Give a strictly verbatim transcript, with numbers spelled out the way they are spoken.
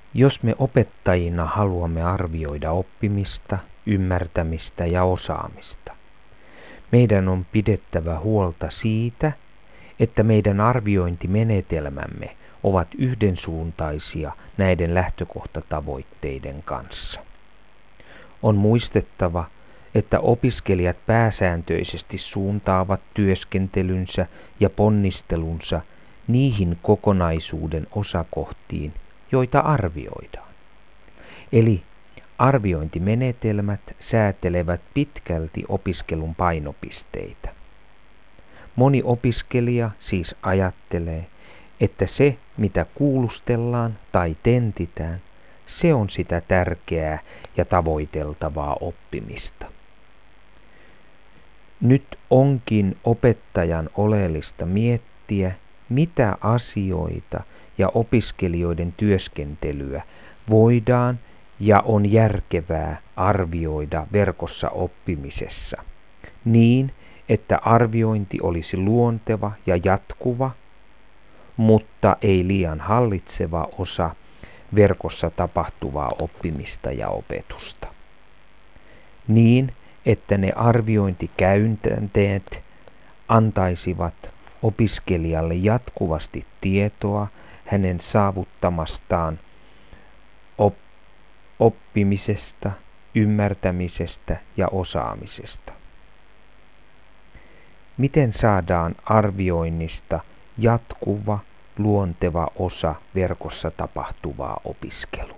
Jos me opettajina haluamme arvioida oppimista, ymmärtämistä ja osaamista, meidän on pidettävä huolta siitä, että meidän arviointimenetelmämme ovat yhdensuuntaisia näiden lähtökohtatavoitteiden kanssa. On muistettava, että opiskelijat pääsääntöisesti suuntaavat työskentelynsä ja ponnistelunsa niihin kokonaisuuden osakohtiin, joita arvioidaan. Eli arviointimenetelmät säätelevät pitkälti opiskelun painopisteitä. Moni opiskelija siis ajattelee, että se, mitä kuulustellaan tai tentitään, se on sitä tärkeää ja tavoiteltavaa oppimista. Nyt onkin opettajan oleellista miettiä, mitä asioita ja opiskelijoiden työskentelyä voidaan ja on järkevää arvioida verkossa oppimisessa, niin että arviointi olisi luonteva ja jatkuva, mutta ei liian hallitseva osa verkossa tapahtuvaa oppimista ja opetusta. Niin, että ne arviointikäytänteet antaisivat opiskelijalle jatkuvasti tietoa hänen saavuttamastaan op- oppimisesta, ymmärtämisestä ja osaamisesta. Miten saadaan arvioinnista jatkuva, luonteva osa verkossa tapahtuvaa opiskelua?